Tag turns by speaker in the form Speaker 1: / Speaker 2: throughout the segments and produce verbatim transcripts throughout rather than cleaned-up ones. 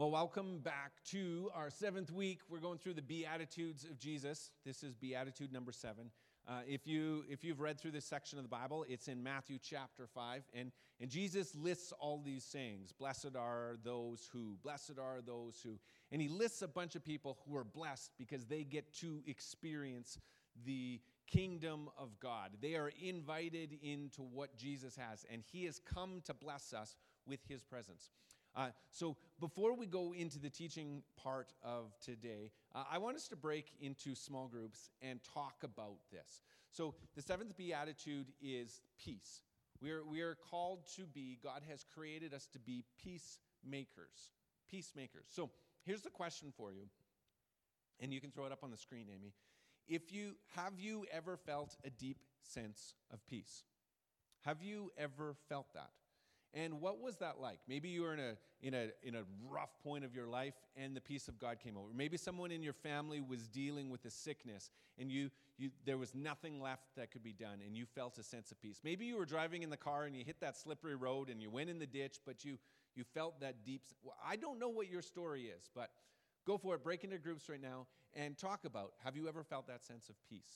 Speaker 1: Well, welcome back to our seventh week. We're going through the Beatitudes of Jesus. This is Beatitude number seven. Uh, if you if you've read through this section of the Bible, it's in Matthew chapter five, and and Jesus lists all these sayings. Blessed are those who, blessed are those who, and he lists a bunch of people who are blessed because they get to experience the kingdom of God. They are invited into what Jesus has, and he has come to bless us with his presence. Uh, so before we go into the teaching part of today, uh, I want us to break into small groups and talk about this. So the seventh beatitude is peace. We are, we are called to be, God has created us to be peacemakers. Peacemakers. So here's the question for you, and you can throw it up on the screen, Amy. If you, have you ever felt a deep sense of peace? Have you ever felt that? And what was that like? Maybe you were in a in a in a rough point of your life and the peace of God came over. Maybe someone in your family was dealing with a sickness and you you there was nothing left that could be done and you felt a sense of peace. Maybe you were driving in the car and you hit that slippery road and you went in the ditch, but you you felt that deep. Well, I don't know what your story is, but go for it. Break into groups right now and talk about, have you ever felt that sense of peace?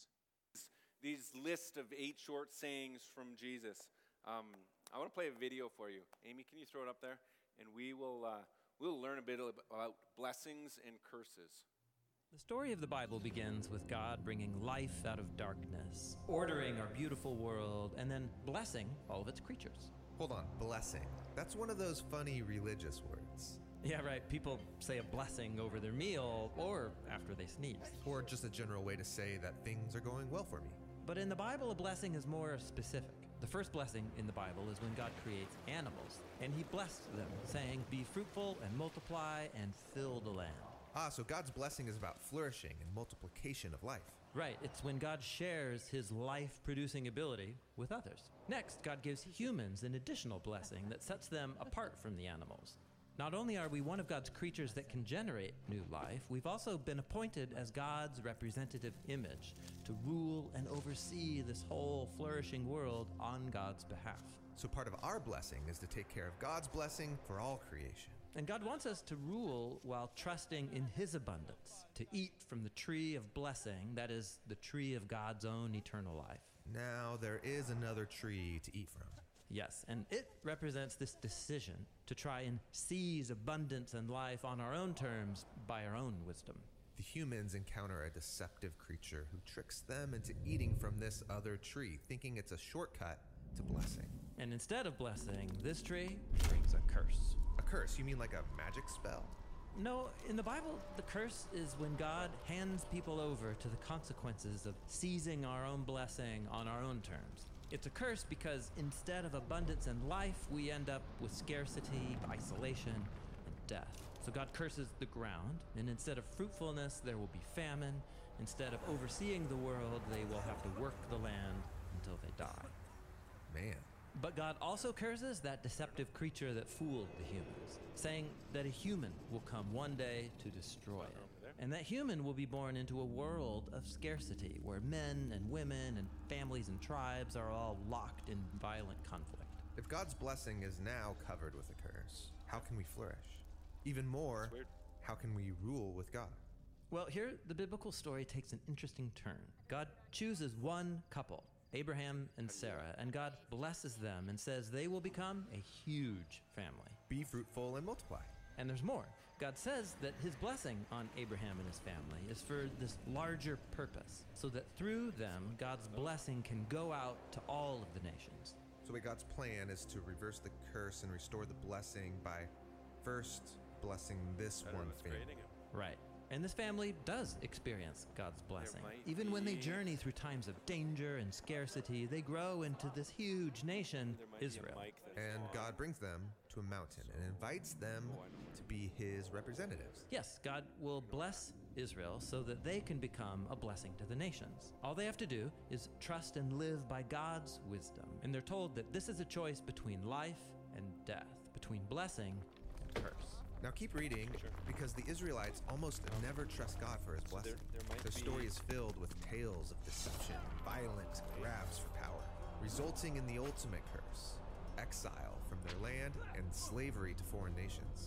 Speaker 1: These list of eight short sayings from Jesus. Um, I want to play a video for you. Amy, can you throw it up there? And we will uh, we'll learn a bit about blessings and curses.
Speaker 2: The story of the Bible begins with God bringing life out of darkness, ordering our beautiful world, and then blessing all of its creatures.
Speaker 3: Hold on, blessing. That's one of those funny religious words.
Speaker 2: Yeah, right. People say a blessing over their meal or after they sneeze.
Speaker 3: Or just a general way to say that things are going well for me.
Speaker 2: But in the Bible, a blessing is more specific. The first blessing in the Bible is when God creates animals, and he blessed them, saying, "Be fruitful and multiply and fill the land."
Speaker 3: Ah, so God's blessing is about flourishing and multiplication of life.
Speaker 2: Right, it's when God shares his life-producing ability with others. Next, God gives humans an additional blessing that sets them apart from the animals. Not only are we one of God's creatures that can generate new life, we've also been appointed as God's representative image to rule and oversee this whole flourishing world on God's behalf.
Speaker 3: So part of our blessing is to take care of God's blessing for all creation.
Speaker 2: And God wants us to rule while trusting in his abundance, to eat from the tree of blessing, that is, the tree of God's own eternal life.
Speaker 3: Now there is another tree to eat from.
Speaker 2: Yes, and it represents this decision to try and seize abundance and life on our own terms by our own wisdom.
Speaker 3: The humans encounter a deceptive creature who tricks them into eating from this other tree, thinking it's a shortcut to blessing.
Speaker 2: And instead of blessing, this tree brings a curse.
Speaker 3: A curse? You mean like a magic spell?
Speaker 2: No, in the Bible, the curse is when God hands people over to the consequences of seizing our own blessing on our own terms. It's a curse because instead of abundance and life, we end up with scarcity, isolation, and death. So God curses the ground, and instead of fruitfulness, there will be famine. Instead of overseeing the world, they will have to work the land until they die.
Speaker 3: Man.
Speaker 2: But God also curses that deceptive creature that fooled the humans, saying that a human will come one day to destroy it. And that human will be born into a world of scarcity where men and women and families and tribes are all locked in violent conflict.
Speaker 3: If God's blessing is now covered with a curse, how can we flourish? Even more, how can we rule with God?
Speaker 2: Well, here the biblical story takes an interesting turn. God chooses one couple, Abraham and Sarah, and God blesses them and says they will become a huge family.
Speaker 3: Be fruitful and multiply.
Speaker 2: And there's more. God says that his blessing on Abraham and his family is for this larger purpose, so that through them, God's blessing can go out to all of the nations.
Speaker 3: So wait, God's plan is to reverse the curse and restore the blessing by first blessing this one family.
Speaker 2: Right. And this family does experience God's blessing. Even when they journey through times of danger and scarcity, they grow into this huge nation, Israel.
Speaker 3: And God brings them to a mountain and invites them to be his representatives.
Speaker 2: Yes, God will bless Israel so that they can become a blessing to the nations. All they have to do is trust and live by God's wisdom. And they're told that this is a choice between life and death, between blessing and curse.
Speaker 3: Now keep reading, sure. Because the Israelites almost never trust God for his blessing. There, there Their story be... is filled with tales of deception, violent grabs for power, resulting in the ultimate curse, exile from their land and slavery to foreign nations.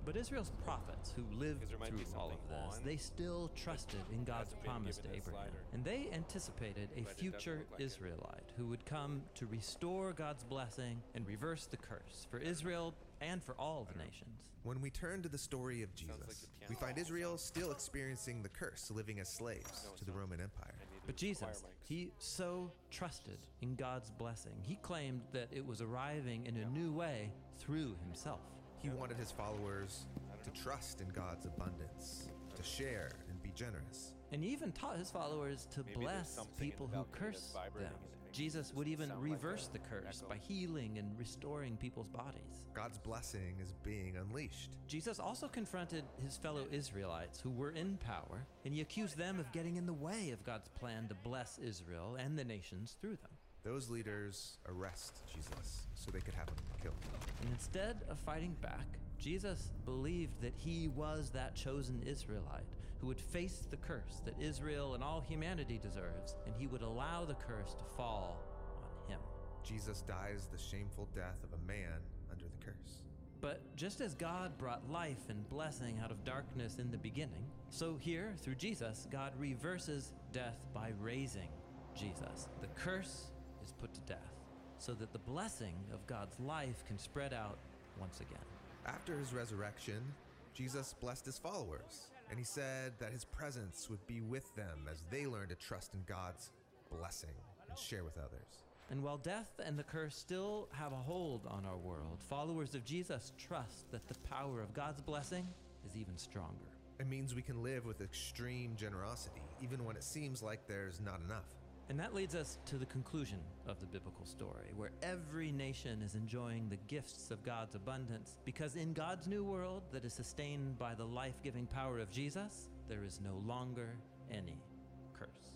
Speaker 2: But Israel's prophets, who lived
Speaker 4: 'Cause there might be
Speaker 2: through all of
Speaker 4: something
Speaker 2: this,
Speaker 4: on,
Speaker 2: they still trusted in God's
Speaker 4: hasn't been
Speaker 2: promise to
Speaker 4: given a
Speaker 2: Abraham.
Speaker 4: slider.
Speaker 2: And they anticipated a
Speaker 4: But it doesn't
Speaker 2: future
Speaker 4: look like it.
Speaker 2: Israelite who would come to restore God's blessing and reverse the curse for Israel and for all the nations.
Speaker 3: When we turn to the story of
Speaker 4: like
Speaker 3: Jesus,
Speaker 4: the piano
Speaker 3: we find
Speaker 4: song.
Speaker 3: Israel still experiencing the curse, living as slaves
Speaker 4: No, it's
Speaker 3: to the
Speaker 4: not.
Speaker 3: Roman Empire.
Speaker 4: I need
Speaker 2: But
Speaker 4: the choir
Speaker 2: Jesus,
Speaker 4: mics.
Speaker 2: he so trusted in God's blessing. He claimed that it was arriving in a new way through himself.
Speaker 3: He wanted his followers to trust in God's abundance, to share and be generous.
Speaker 2: And he even taught his followers to
Speaker 4: Maybe there's
Speaker 2: bless
Speaker 4: something in
Speaker 2: people
Speaker 4: the
Speaker 2: who
Speaker 4: balcony that's
Speaker 2: curse
Speaker 4: vibrating
Speaker 2: them.
Speaker 4: and it
Speaker 2: Jesus
Speaker 4: doesn't
Speaker 2: would even
Speaker 4: sound like
Speaker 2: reverse
Speaker 4: a
Speaker 2: the curse
Speaker 4: echo.
Speaker 2: by healing and restoring people's bodies.
Speaker 3: God's blessing is being unleashed.
Speaker 2: Jesus also confronted his fellow Israelites who were in power, and he accused them of getting in the way of God's plan to bless Israel and the nations through them.
Speaker 3: Those leaders arrest Jesus so they could have him killed.
Speaker 2: And instead of fighting back, Jesus believed that he was that chosen Israelite who would face the curse that Israel and all humanity deserves, and he would allow the curse to fall on him.
Speaker 3: Jesus dies the shameful death of a man under the curse.
Speaker 2: But just as God brought life and blessing out of darkness in the beginning, so here, through Jesus, God reverses death by raising Jesus. The curse is put to death, so that the blessing of God's life can spread out once again.
Speaker 3: After his resurrection, Jesus blessed his followers, and he said that his presence would be with them as they learn to trust in God's blessing and share with others.
Speaker 2: And while death and the curse still have a hold on our world, followers of Jesus trust that the power of God's blessing is even stronger.
Speaker 3: It means we can live with extreme generosity, even when it seems like there's not enough.
Speaker 2: And that leads us to the conclusion of the biblical story, where every nation is enjoying the gifts of God's abundance, because in God's new world that is sustained by the life-giving power of Jesus, there is no longer any curse.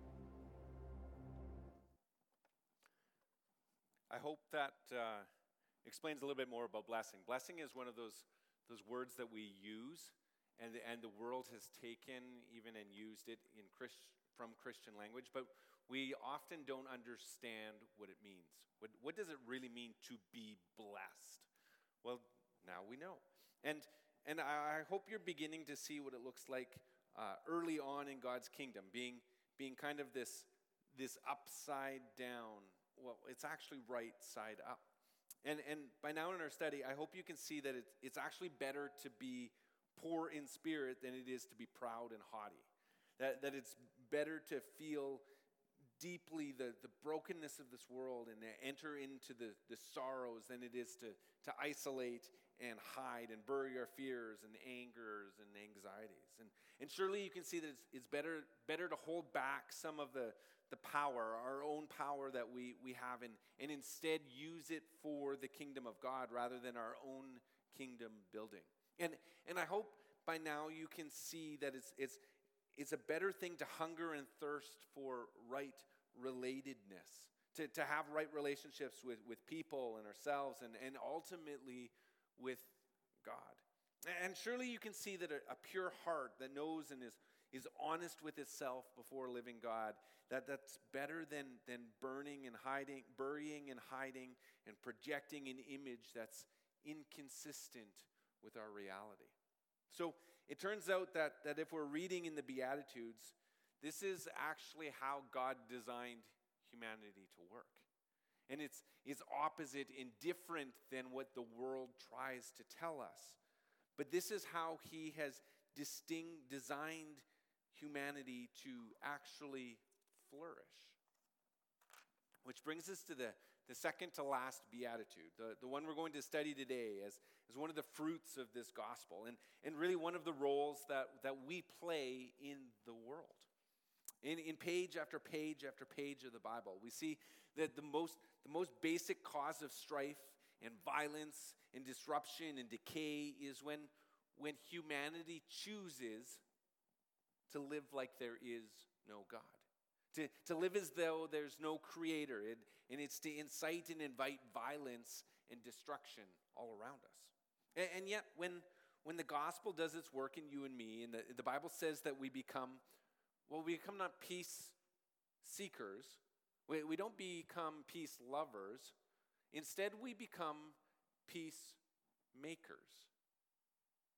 Speaker 4: I hope that uh, explains a little bit more about blessing. Blessing is one of those those words that we use, and the, and the world has taken even and used it in Christ, from Christian language, but we often don't understand what it means. What, what does it really mean to be blessed? Well, now we know. And and I hope you're beginning to see what it looks like uh, early on in God's kingdom, being being kind of this this upside down. Well, it's actually right side up. And and by now in our study, I hope you can see that it's, it's actually better to be poor in spirit than it is to be proud and haughty. That, that it's better to feel deeply the, the brokenness of this world and enter into the, the sorrows than it is to, to isolate and hide and bury our fears and angers and anxieties. And, and surely you can see that it's, it's better, better to hold back some of the, the power, our own power that we, we have, and, and instead use it for the kingdom of God rather than our own kingdom building. And, and I hope by now you can see that it's, it's, it's a better thing to hunger and thirst for right relatedness, to, to have right relationships with, with people and ourselves, and, and ultimately with God. And surely you can see that a, a pure heart that knows and is, is honest with itself before a living God, that that's better than, than burning and hiding, burying and hiding and projecting an image that's inconsistent with our reality. So it turns out that, that if we're reading in the Beatitudes, this is actually how God designed humanity to work. And it's, it's opposite and different than what the world tries to tell us. But this is how he has distinct, designed humanity to actually flourish. Which brings us to the, the second to last beatitude, the, the one we're going to study today as, as one of the fruits of this gospel, and, and really one of the roles that, that we play in the world. In, in page after page after page of the Bible, we see that the most, the most basic cause of strife and violence and disruption and decay is when, when humanity chooses to live like there is no God. To, to live as though there's no creator, and, and it's to incite and invite violence and destruction all around us. And, and yet, when, when the gospel does its work in you and me, and the, the Bible says that we become, well, we become not peace seekers, we, we don't become peace lovers, instead we become peace makers.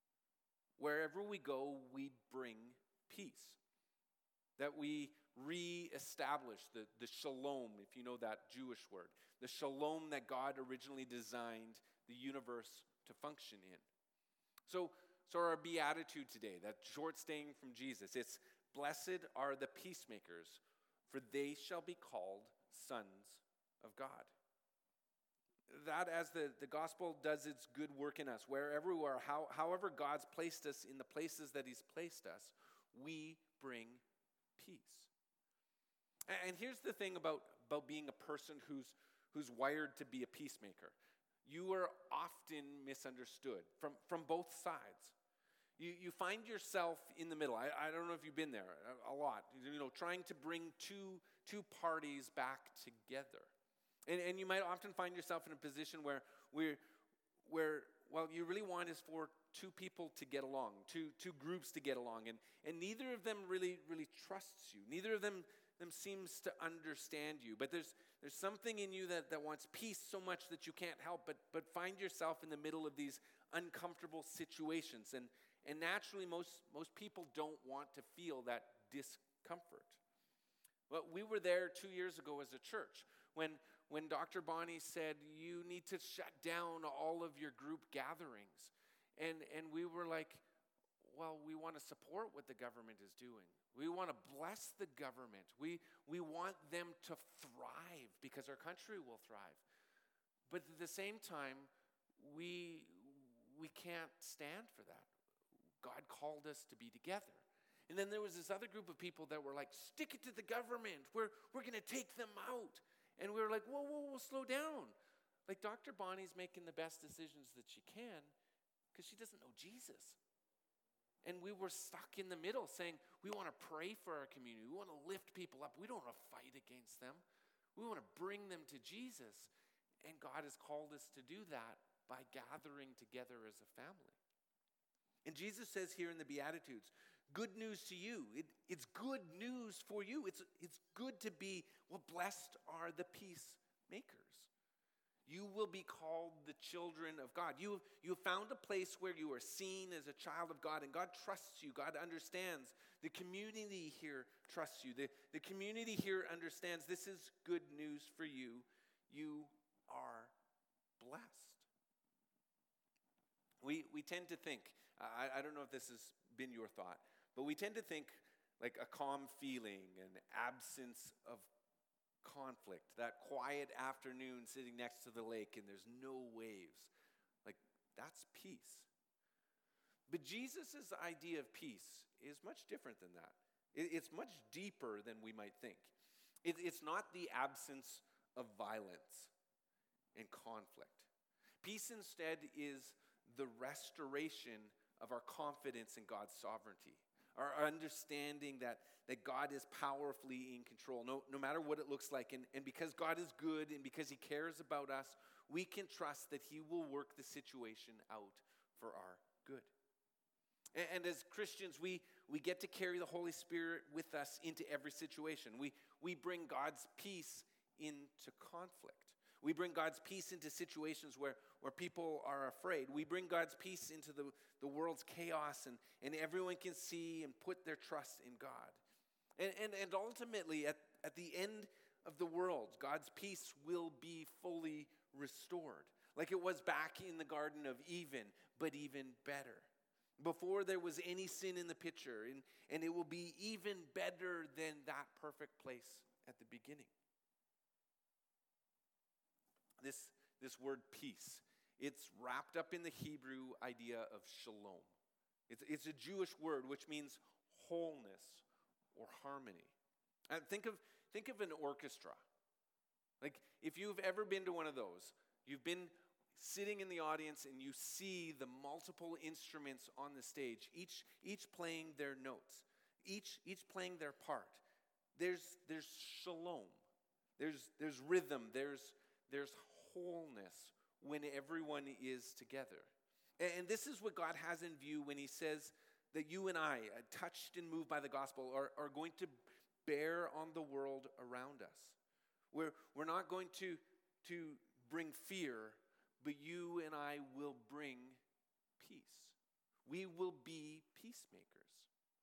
Speaker 4: wherever we go, we bring peace. That we re-establish the, the shalom, if you know that Jewish word, the shalom that God originally designed the universe to function in. So, so our beatitude today, that short staying from Jesus, it's blessed are the peacemakers, for they shall be called sons of God. That as the, the gospel does its good work in us, wherever we are, how, however God's placed us in the places that he's placed us, we bring peace. And here's the thing about, about being a person who's, who's wired to be a peacemaker. You are often misunderstood from, from both sides. You, you find yourself in the middle. I, I don't know if you've been there a, a lot, you know, trying to bring two, two parties back together. And, and you might often find yourself in a position where, where, where well, you really want is for two people to get along, two, two groups to get along, and, and neither of them really, really trusts you. Neither of them, them seems to understand you. But there's, there's something in you that, that wants peace so much that you can't help but, but find yourself in the middle of these uncomfortable situations. And, and naturally, most, most people don't want to feel that discomfort. Well, we were there two years ago as a church when, when Doctor Bonnie said, you need to shut down all of your group gatherings. And, and we were like, well, we want to support what the government is doing. We want to bless the government. We, we want them to thrive because our country will thrive. But at the same time, we, we can't stand for that. God called us to be together. And then there was this other group of people that were like, stick it to the government. We're, we're going to take them out. And we were like, whoa, whoa, whoa, slow down. Like Doctor Bonnie's making the best decisions that she can because she doesn't know Jesus. And we were stuck in the middle saying, we want to pray for our community. We want to lift people up. We don't want to fight against them. We want to bring them to Jesus. And God has called us to do that by gathering together as a family. And Jesus says here in the Beatitudes, good news to you. It, it's good news for you. It's, it's good to be, well, blessed are the peacemakers. You will be called the children of God. You, you have found a place where you are seen as a child of God, and God trusts you. God understands. The community here trusts you. The, the community here understands this is good news for you. You are blessed. We, we tend to think, I, I don't know if this has been your thought, but we tend to think like a calm feeling, an absence of conflict, that quiet afternoon sitting next to the lake and there's no waves. Like, that's peace. But Jesus' idea of peace is much different than that. It, it's much deeper than we might think. It, it's not the absence of violence and conflict. Peace instead is the restoration of our confidence in God's sovereignty. Our understanding that, that God is powerfully in control, no, no matter what it looks like. And, and because God is good and because he cares about us, we can trust that he will work the situation out for our good. And, and as Christians, we, we get to carry the Holy Spirit with us into every situation. We, we bring God's peace into conflict. We bring God's peace into situations where, where people are afraid. We bring God's peace into the, the world's chaos, and, and everyone can see and put their trust in God. And, and, and ultimately, at, at the end of the world, God's peace will be fully restored, like it was back in the Garden of Eden, but even better. Before there was any sin in the picture, and, and it will be even better than that perfect place at the beginning. This, this word peace, it's wrapped up in the Hebrew idea of shalom. It's, it's a Jewish word which means wholeness or harmony. And think of, think of an orchestra. Like if you've ever been to one of those, you've been sitting in the audience and you see the multiple instruments on the stage, each, each playing their notes, each, each playing their part. There's, there's shalom. There's, there's rhythm. There's, there's wholeness when everyone is together. And this is what God has in view when he says that you and I, touched and moved by the gospel, are, are going to bear on the world around us. We're, we're not going to, to bring fear, but you and I will bring peace. we will be peacemakers.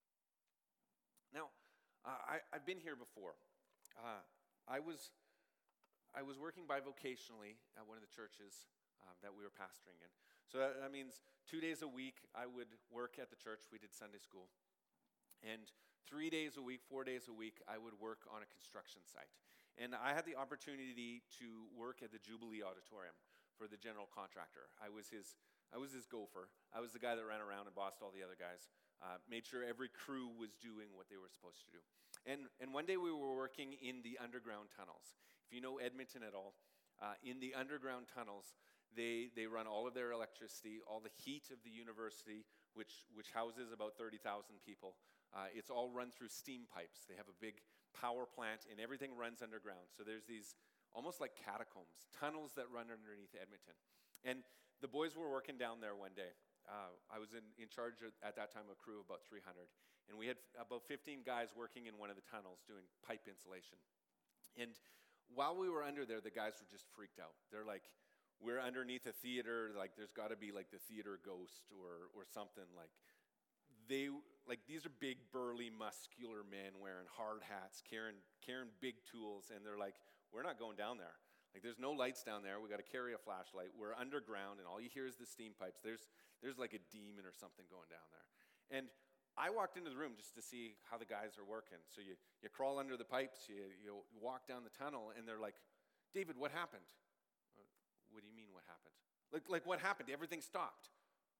Speaker 4: Now, uh, I, I've been here before. Uh, I was I was working bivocationally at one of the churches um, that we were pastoring in. So that, that means two days a week I would work at the church. We did Sunday school. And three days a week, four days a week, I would work on a construction site. And I had the opportunity to work at the Jubilee Auditorium for the general contractor. I was his I was his gopher. I was the guy that ran around and bossed all the other guys. Uh, made sure every crew was doing what they were supposed to do. And, and one day we were working in the underground tunnels. If you know Edmonton at all, uh, in the underground tunnels, they, they run all of their electricity, all the heat of the university, which, which houses about thirty thousand people. Uh, it's all run through steam pipes. They have a big power plant, and everything runs underground. So there's these almost like catacombs, tunnels that run underneath Edmonton. And the boys were working down there one day. Uh, I was in, in charge of, at that time, of a crew of about three hundred. And we had about fifteen guys working in one of the tunnels doing pipe insulation. And while we were under there, the guys were just freaked out. They're like, we're underneath a theater. Like, there's got to be like the theater ghost or or something. Like, they like these are big, burly, muscular men wearing hard hats, carrying carrying big tools, and they're like, we're not going down there. Like, there's no lights down there. We got to carry a flashlight. We're underground, and all you hear is the steam pipes. There's there's like a demon or something going down there. And I walked into the room just to see how the guys are working. So you, you crawl under the pipes, you, you walk down the tunnel, and they're like, David, what happened? Uh, what do you mean, what happened? Like, like what happened? Everything stopped.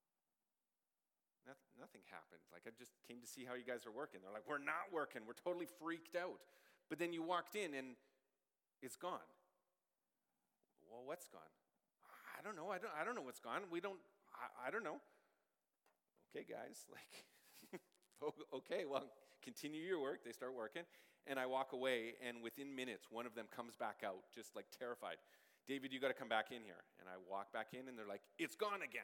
Speaker 4: Nothing, nothing happened. Like, I just came to see how you guys are working. They're like, we're not working. We're totally freaked out. But then you walked in, and it's gone. Well, what's gone? I don't know. I don't, I don't know what's gone. We don't, I, I don't know. Okay, guys, like... Okay, well, continue your work. They start working, and I walk away, and within minutes, one of them comes back out, just like terrified. David, you got to come back in here. And I walk back in, and they're like, it's gone again.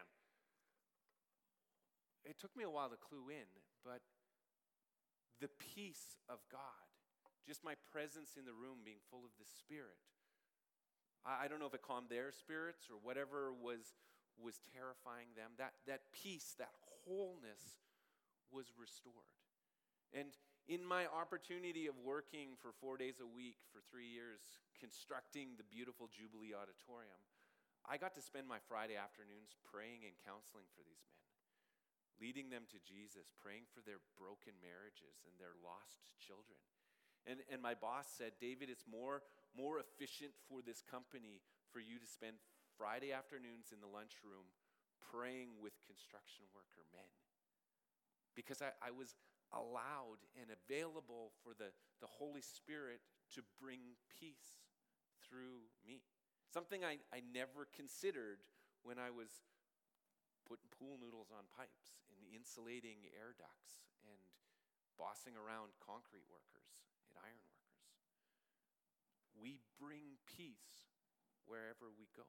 Speaker 4: It took me a while to clue in, but the peace of God, just my presence in the room being full of the Spirit, I, I don't know if it calmed their spirits or whatever was, was terrifying them. That, that peace, that wholeness was restored. And in my opportunity of working for four days a week for three years, constructing the beautiful Jubilee Auditorium, I got to spend my Friday afternoons praying and counseling for these men, leading them to Jesus, praying for their broken marriages and their lost children. And, and my boss said, David, it's more, more efficient for this company for you to spend Friday afternoons in the lunchroom praying with construction worker men. Because I, I was allowed and available for the, the Holy Spirit to bring peace through me. Something I, I never considered when I was putting pool noodles on pipes and insulating air ducts and bossing around concrete workers and iron workers. We bring peace wherever we go.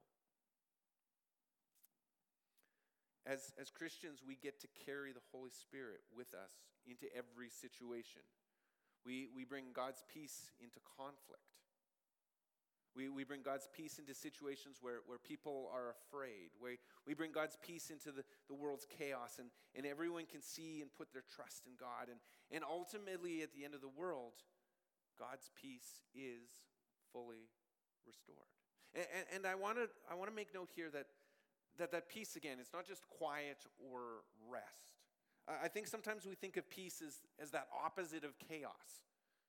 Speaker 4: As, as Christians, we get to carry the Holy Spirit with us into every situation. We, we bring God's peace into conflict. We, we bring God's peace into situations where, where people are afraid. We, we bring God's peace into the, the world's chaos, and, and everyone can see and put their trust in God. And, and ultimately, at the end of the world, God's peace is fully restored. And, and, and I want to I want to make note here that That that peace, again, it's not just quiet or rest. Uh, I think sometimes we think of peace as, as that opposite of chaos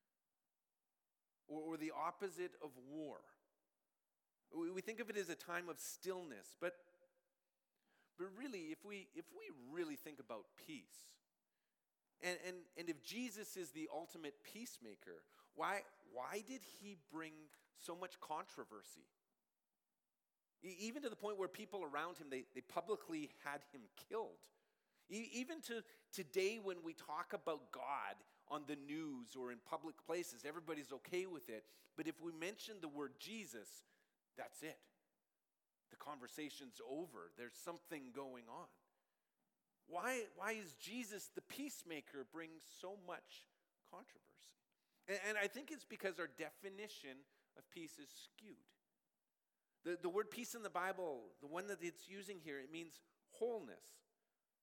Speaker 4: or, or the opposite of war. We, we think of it as a time of stillness, but, but really, if we, if we really think about peace, and, and, and if Jesus is the ultimate peacemaker, why, why did he bring so much controversy? Even to the point where people around him, they, they publicly had him killed. Even to today when we talk about God on the news or in public places, everybody's okay with it. But if we mention the word Jesus, that's it. The conversation's over. There's something going on. Why, why is Jesus the peacemaker bring so much controversy? And, and I think it's because our definition of peace is skewed. The, the word peace in the Bible, the one that it's using here, it means wholeness.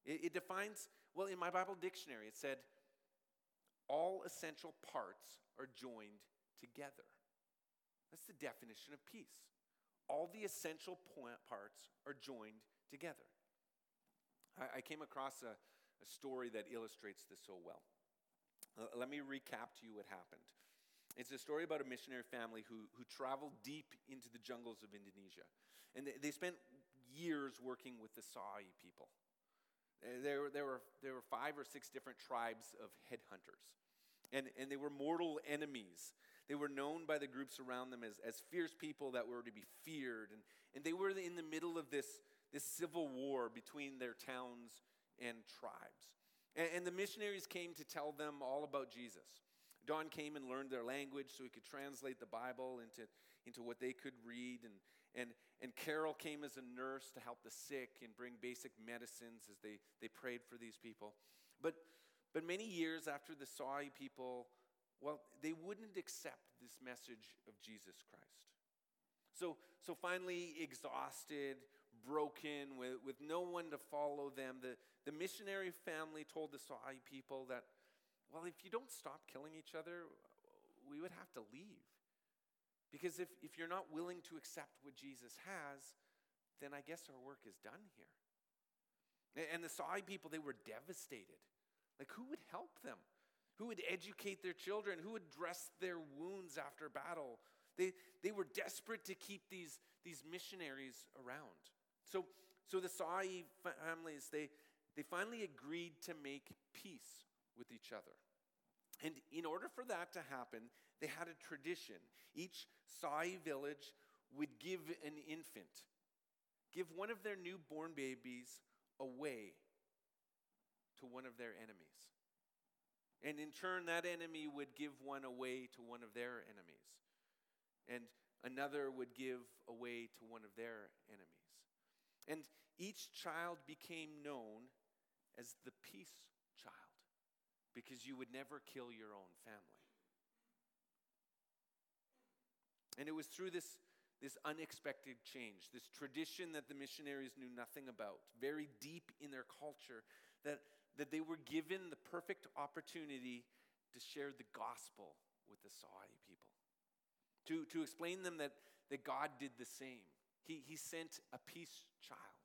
Speaker 4: It, it defines, well, in my Bible dictionary, it said, all essential parts are joined together. That's the definition of peace. All the essential point parts are joined together. I, I came across a, a story that illustrates this so well. Uh, let me recap to you what happened. It's a story about a missionary family who, who traveled deep into the jungles of Indonesia. And they, they spent years working with the Sa'i people. Uh, There were, there, were, there were five or six different tribes of headhunters. And, and they were mortal enemies. They were known by the groups around them as, as fierce people that were to be feared. And, and they were in the middle of this, this civil war between their towns and tribes. And, and the missionaries came to tell them all about Jesus. Don came and learned their language so he could translate the Bible into, into what they could read. And, and, and Carol came as a nurse to help the sick and bring basic medicines as they, they prayed for these people. But, but many years after the Sa'i people, well, they wouldn't accept this message of Jesus Christ. So, so finally, exhausted, broken, with, with no one to follow them, the, the missionary family told the Sa'i people that, well, if you don't stop killing each other, we would have to leave. Because if, if you're not willing to accept what Jesus has, then I guess our work is done here. And the Sa'i people, they were devastated. Like, who would help them? Who would educate their children? Who would dress their wounds after battle? They, they were desperate to keep these, these missionaries around. So, so the Sa'i families, they, they finally agreed to make peace with each other. And in order for that to happen, they had a tradition. Each Sa'i village would give an infant, give one of their newborn babies away to one of their enemies. And in turn, that enemy would give one away to one of their enemies. And another would give away to one of their enemies. And each child became known as the peace child, because you would never kill your own family. And it was through this, this unexpected change, this tradition that the missionaries knew nothing about, very deep in their culture, that, that they were given the perfect opportunity to share the gospel with the Sa'i people. To, to explain them that, that God did the same. He, he sent a peace child,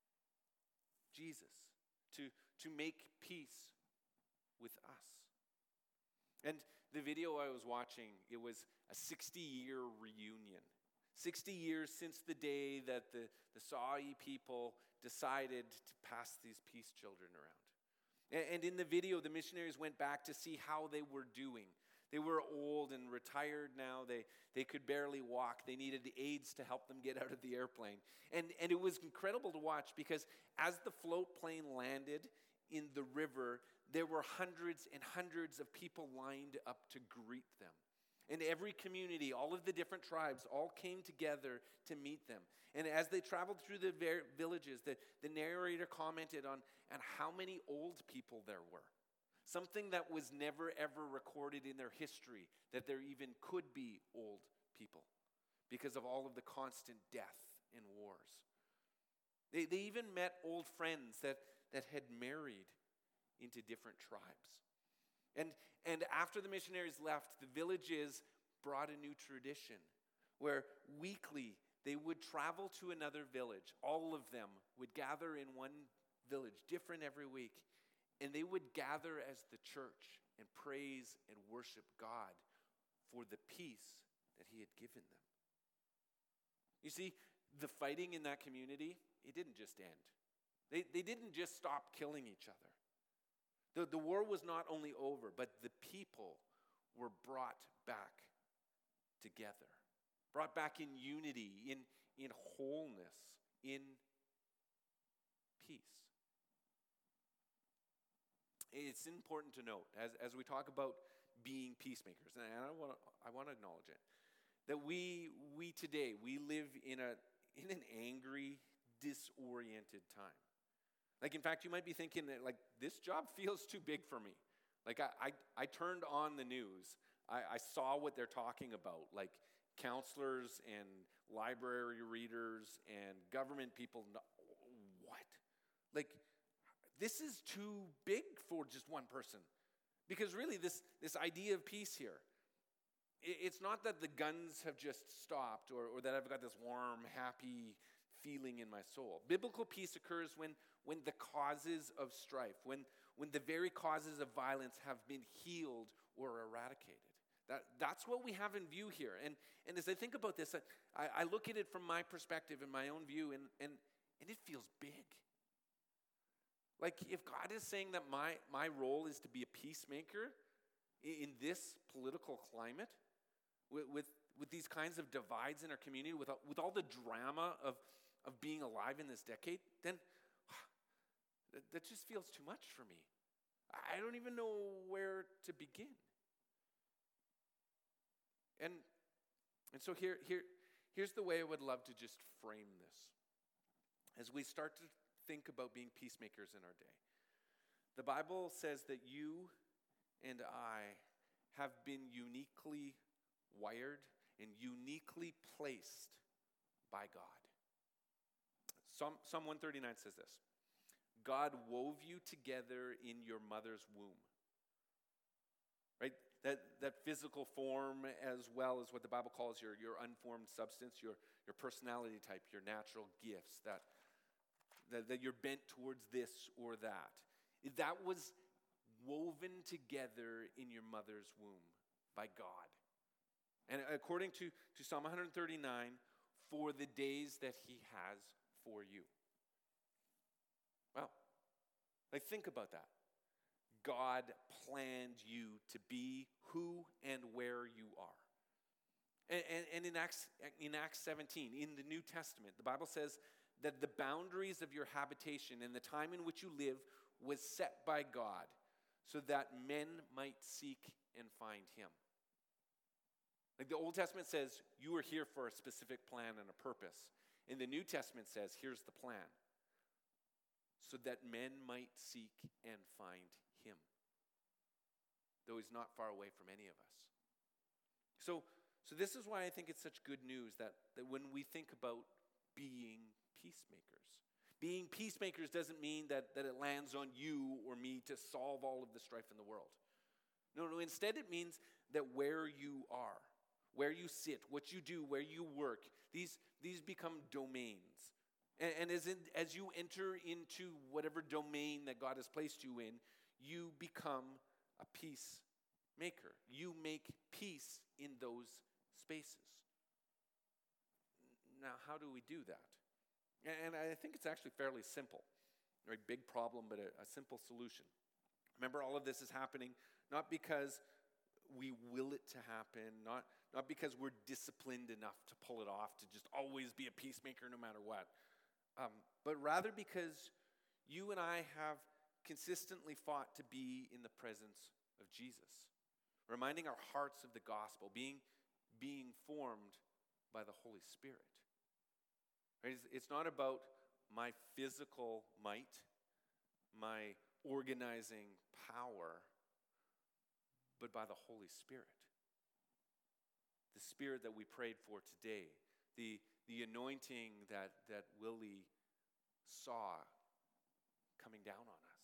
Speaker 4: Jesus, to, to make peace with us. And the video I was watching, it was a sixty-year reunion. sixty years since the day that the, the Sa'i people decided to pass these peace children around. And, and in the video, the missionaries went back to see how they were doing. They were old and retired now. They, they could barely walk. They needed aids to help them get out of the airplane. And, and it was incredible to watch, because as the float plane landed in the river, there were hundreds and hundreds of people lined up to greet them. And every community, all of the different tribes, all came together to meet them. And as they traveled through the ver- villages, the, the narrator commented on, on how many old people there were. Something that was never ever recorded in their history, that there even could be old people because of all of the constant death and wars. They, they even met old friends that, that had married into different tribes. And, and after the missionaries left, the villages brought a new tradition where weekly they would travel to another village. All of them would gather in one village, different every week, and they would gather as the church and praise and worship God for the peace that he had given them. You see, the fighting in that community, it didn't just end. They, they didn't just stop killing each other. The, the war was not only over, but the people were brought back together. Brought back in unity, in, in wholeness, in peace. It's important to note, as, as we talk about being peacemakers, and I want to I want to acknowledge it, that we we today we live in a in an angry, disoriented time. Like, in fact, you might be thinking that, like, this job feels too big for me. Like, I I, I turned on the news. I, I saw what they're talking about, like counselors and library readers and government people. What? Like, this is too big for just one person. Because really, this, this idea of peace here, it's not that the guns have just stopped or, or that I've got this warm, happy feeling in my soul. Biblical peace occurs when, when the causes of strife, when, when the very causes of violence have been healed or eradicated. That, that's what we have in view here. And, and as I think about this, I, I look at it from my perspective and my own view, and, and, and it feels big. Like if God is saying that my, my role is to be a peacemaker in, in this political climate, with, with, with these kinds of divides in our community, with, with all the drama of, of being alive in this decade, then that, that just feels too much for me. I don't even know where to begin. And, and so here, here, here's the way I would love to just frame this. As we start to think about being peacemakers in our day, the Bible says that you and I have been uniquely wired and uniquely placed by God. Psalm, Psalm one thirty-nine says this: God wove you together in your mother's womb. Right? That, that physical form, as well as what the Bible calls your, your unformed substance, your, your personality type, your natural gifts, that, that, that you're bent towards this or that. That was woven together in your mother's womb by God. And according to, to Psalm one thirty-nine, for the days that he has for you. Wow. Like, think about that. God planned you to be who and where you are. And, and, and in Acts, in Acts seventeen, in the New Testament, the Bible says that the boundaries of your habitation and the time in which you live was set by God so that men might seek and find him. Like the Old Testament says, you are here for a specific plan and a purpose. And the New Testament says, here's the plan. So that men might seek and find him. Though he's not far away from any of us. So, so this is why I think it's such good news that, that when we think about being peacemakers. Being peacemakers doesn't mean that, that it lands on you or me to solve all of the strife in the world. No, no, instead it means that where you are, where you sit, what you do, where you work, these, these become domains. And, and as, in, as you enter into whatever domain that God has placed you in, you become a peacemaker. You make peace in those spaces. Now, how do we do that? And I think it's actually fairly simple. A very big problem, but a, a simple solution. Remember, all of this is happening not because we will it to happen, not, not because we're disciplined enough to pull it off, to just always be a peacemaker no matter what, um, but rather because you and I have consistently fought to be in the presence of Jesus, reminding our hearts of the gospel, being, being formed by the Holy Spirit. Right? It's, it's not about my physical might, my organizing power, but by the Holy Spirit. The Spirit that we prayed for today, the, the anointing that, that Willie saw coming down on us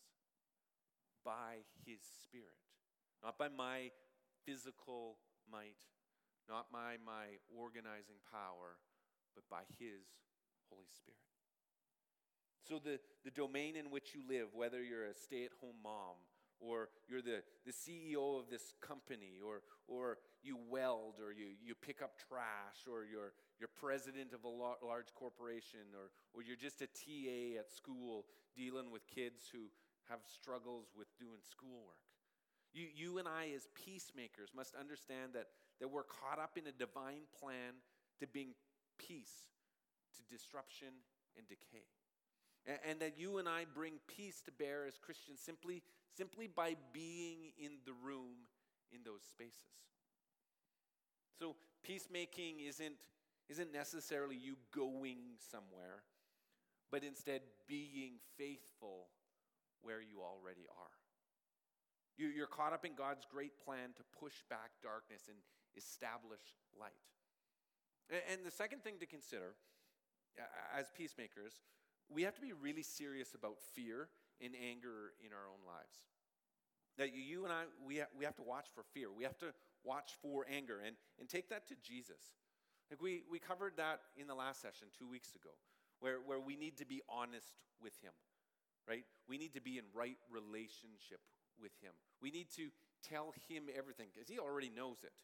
Speaker 4: by his Spirit. Not by my physical might, not by my organizing power, but by his Holy Spirit. So the, the domain in which you live, whether you're a stay-at-home mom, or you're the, the C E O of this company, or or you weld, or you, you pick up trash, or you're you're president of a lo- large corporation, or or you're just a T A at school dealing with kids who have struggles with doing schoolwork. You you and I as peacemakers must understand that, that we're caught up in a divine plan to bring peace to disruption and decay. And, and that you and I bring peace to bear as Christians simply simply by being in the room in those spaces. So peacemaking isn't, isn't necessarily you going somewhere, but instead being faithful where you already are. You, you're caught up in God's great plan to push back darkness and establish light. And, and the second thing to consider, as peacemakers, we have to be really serious about fear and anger in our own lives. That you and I, we have, we have to watch for fear. We have to watch for anger and, and take that to Jesus. Like we, we covered that in the last session two weeks ago, where, where we need to be honest with him, right? We need to be in right relationship with him. We need to tell him everything because he already knows it.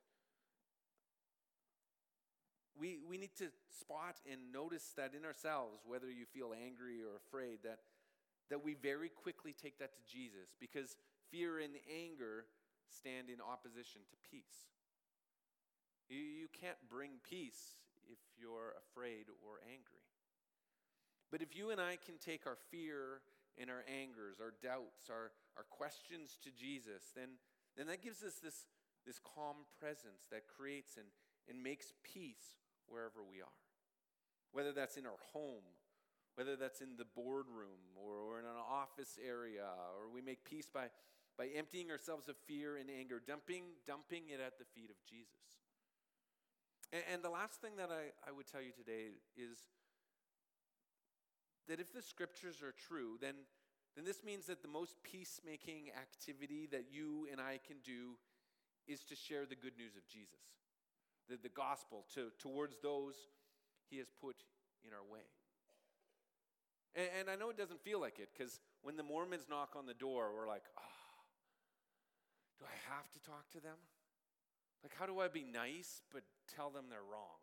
Speaker 4: We, we need to spot and notice that in ourselves, whether you feel angry or afraid, that, that we very quickly take that to Jesus because fear and anger stand in opposition to peace. You, you can't bring peace if you're afraid or angry. But if you and I can take our fear and our angers, our doubts, our, our questions to Jesus, then, then that gives us this, this calm presence that creates and, and makes peace wherever we are. Whether that's in our home, whether that's in the boardroom or, or in an office area, or we make peace by by emptying ourselves of fear and anger, dumping, dumping it at the feet of Jesus. And, and the last thing that I, I would tell you today is that if the scriptures are true, then, then this means that the most peacemaking activity that you and I can do is to share the good news of Jesus, the, the gospel to, towards those he has put in our way. And, and I know it doesn't feel like it, because when the Mormons knock on the door, we're like, oh, do I have to talk to them? Like, how do I be nice but tell them they're wrong?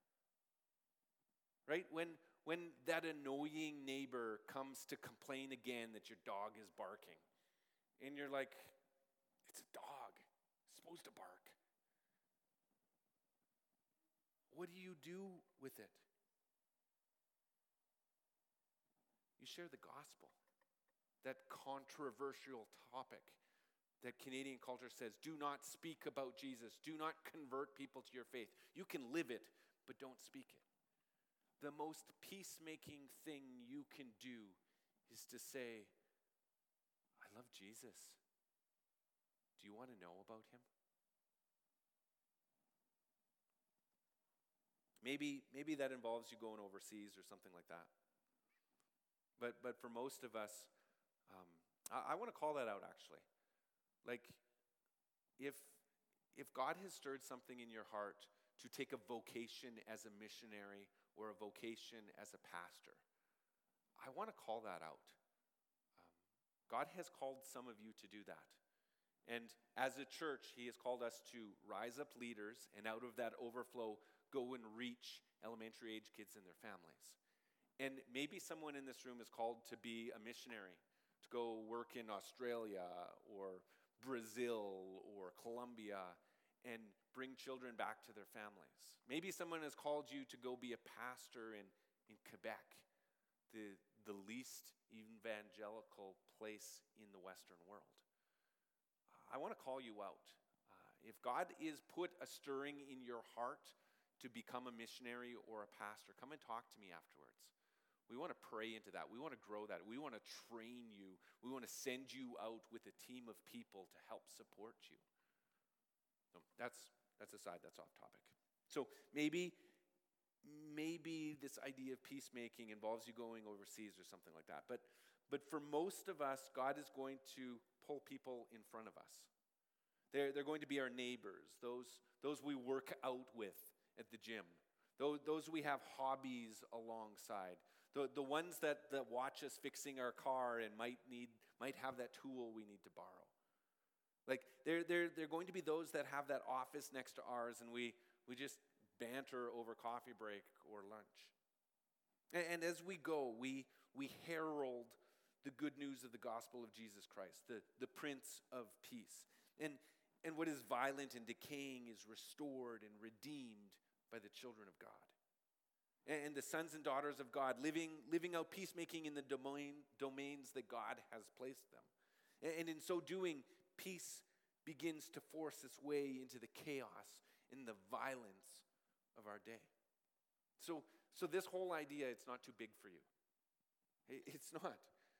Speaker 4: Right? When, when that annoying neighbor comes to complain again that your dog is barking, and you're like, it's a dog. It's supposed to bark. What do you do with it? You share the gospel, that controversial topic that Canadian culture says, do not speak about Jesus. Do not convert people to your faith. You can live it, but don't speak it. The most peacemaking thing you can do is to say, I love Jesus. Do you want to know about him? Maybe, maybe that involves you going overseas or something like that. But, but for most of us, um, I, I want to call that out, actually. Like, if, if God has stirred something in your heart to take a vocation as a missionary or a vocation as a pastor, I want to call that out. Um, God has called some of you to do that. And as a church, he has called us to rise up leaders and out of that overflow, go and reach elementary age kids and their families. And maybe someone in this room is called to be a missionary, to go work in Australia or Brazil or Colombia and bring children back to their families. Maybe someone has called you to go be a pastor in, in Quebec, the, the least evangelical place in the Western world. I want to call you out. Uh, if God is put a stirring in your heart to become a missionary or a pastor, come and talk to me afterwards. We want to pray into that. We want to grow that. We want to train you. We want to send you out with a team of people to help support you. So that's that's aside, that's off topic. So maybe, maybe this idea of peacemaking involves you going overseas or something like that. But but for most of us, God is going to pull people in front of us. They're, they're going to be our neighbors, those, those we work out with at the gym, those, those we have hobbies alongside. The, the ones that, that watch us fixing our car and might need might have that tool we need to borrow. Like they're, they're, they're going to be those that have that office next to ours and we, we just banter over coffee break or lunch. And, and as we go, we, we herald the good news of the gospel of Jesus Christ, the, the Prince of Peace. And, and what is violent and decaying is restored and redeemed by the children of God. And the sons and daughters of God living, living out peacemaking in the domain, domains that God has placed them. And in so doing, peace begins to force its way into the chaos and the violence of our day. So, so this whole idea, it's not too big for you. It's not.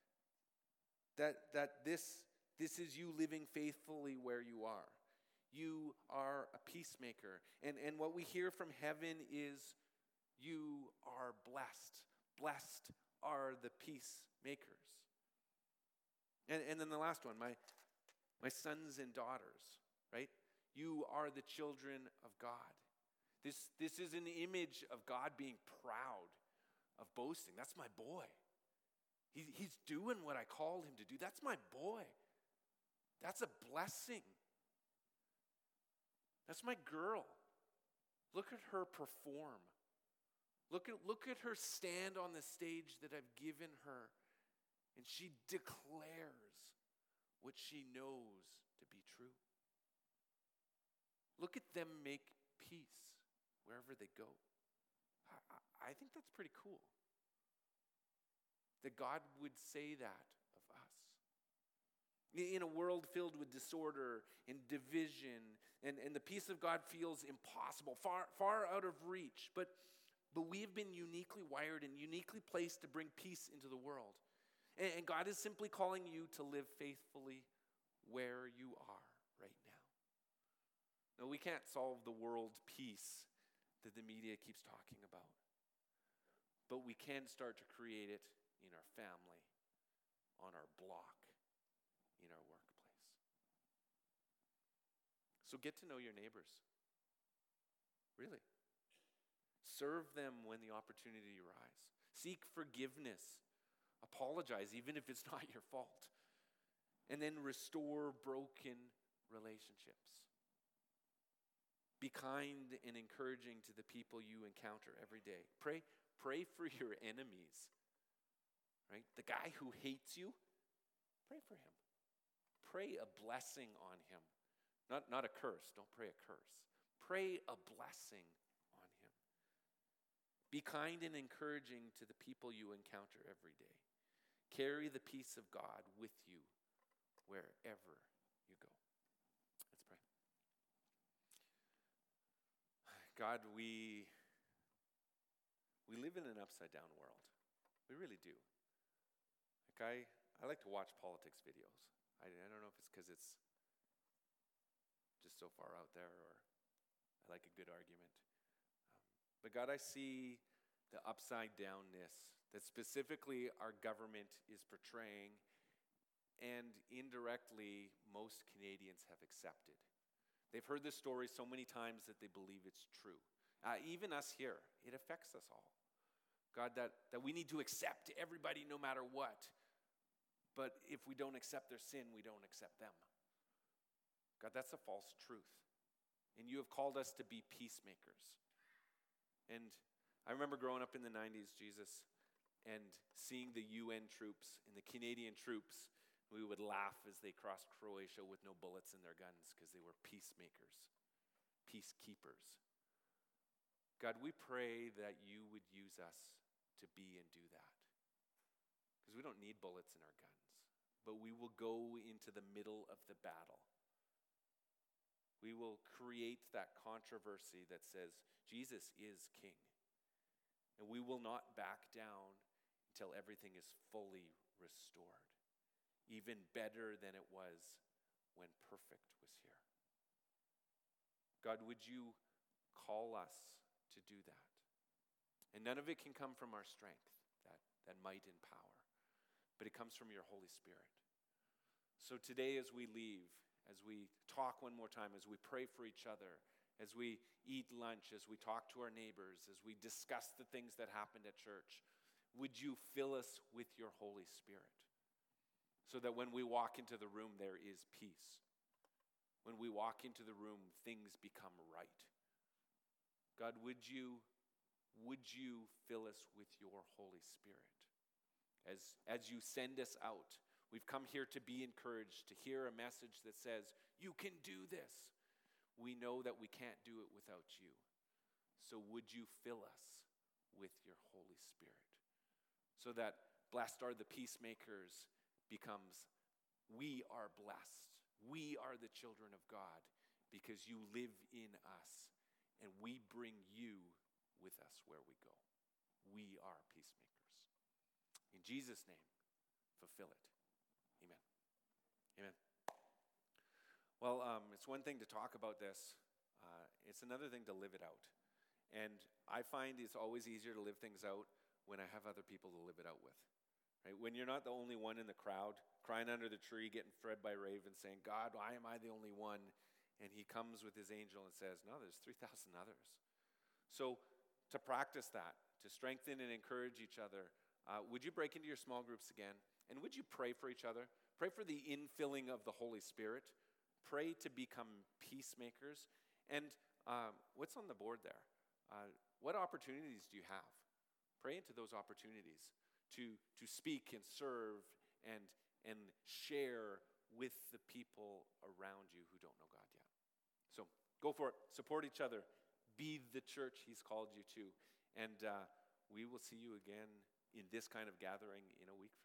Speaker 4: That, that this, this is you living faithfully where you are. You are a peacemaker. And, and what we hear from heaven is, you are blessed. Blessed are the peacemakers. And, and then the last one, my, my sons and daughters, right? You are the children of God. This, this is an image of God being proud of boasting. That's my boy. He, he's doing what I called him to do. That's my boy. That's a blessing. That's my girl. Look at her perform. Look at, look at her stand on the stage that I've given her. And she declares what she knows to be true. Look at them make peace wherever they go. I, I think that's pretty cool. That God would say that of us. In a world filled with disorder and division, and, and the peace of God feels impossible, far, far out of reach. But, but we have been uniquely wired and uniquely placed to bring peace into the world. And, and God is simply calling you to live faithfully where you are right now. No, we can't solve the world peace that the media keeps talking about. But we can start to create it in our family, on our block, in our workplace. So get to know your neighbors. Really. Serve them when the opportunity arises. Seek forgiveness. Apologize, even if it's not your fault. And then restore broken relationships. Be kind and encouraging to the people you encounter every day. Pray, pray for your enemies. Right? The guy who hates you, pray for him. Pray a blessing on him. Not, not a curse. Don't pray a curse. Pray a blessing on him. Be kind and encouraging to the people you encounter every day. Carry the peace of God with you wherever you go. Let's pray. God, we, we live in an upside-down world. We really do. Like I, I like to watch politics videos. I, I don't know if it's because it's just so far out there or I like a good argument. Um, but God, I see the upside-downness that specifically our government is portraying and indirectly most Canadians have accepted. They've heard this story so many times that they believe it's true. Uh, even us here, it affects us all. God, that, that we need to accept everybody no matter what. But if we don't accept their sin, we don't accept them. God, that's a false truth. And you have called us to be peacemakers. And I remember growing up in the nineties, Jesus, and seeing the U N troops and the Canadian troops. We would laugh as they crossed Croatia with no bullets in their guns because they were peacemakers, peacekeepers. God, we pray that you would use us to be and do that. Because we don't need bullets in our guns, but we will go into the middle of the battle. We will create that controversy that says Jesus is king. And we will not back down until everything is fully restored, even better than it was when perfect was here. God, would you call us to do that? And none of it can come from our strength, that, that might and power, but it comes from your Holy Spirit. So today as we leave, as we talk one more time, as we pray for each other, as we eat lunch, as we talk to our neighbors, as we discuss the things that happened at church, would you fill us with your Holy Spirit so that when we walk into the room, there is peace. When we walk into the room, things become right. God, would you, would you fill us with your Holy Spirit? As, as you send us out, we've come here to be encouraged, to hear a message that says, you can do this. We know that we can't do it without you. So would you fill us with your Holy Spirit? So that blessed are the peacemakers becomes, we are blessed. We are the children of God because you live in us and we bring you with us where we go. We are peacemakers. In Jesus' name, fulfill it. Amen. Amen. Well, um, it's one thing to talk about this. Uh, it's another thing to live it out. And I find it's always easier to live things out when I have other people to live it out with. Right? When you're not the only one in the crowd crying under the tree, getting fed by ravens, saying, God, why am I the only one? And he comes with his angel and says, no, there's three thousand others. So to practice that, to strengthen and encourage each other, uh, would you break into your small groups again? And would you pray for each other? Pray for the infilling of the Holy Spirit. Pray to become peacemakers. And um, what's on the board there? Uh, what opportunities do you have? Pray into those opportunities to, to speak and serve and, and share with the people around you who don't know God yet. So go for it. Support each other. Be the church he's called you to. And uh, we will see you again in this kind of gathering in a week from now.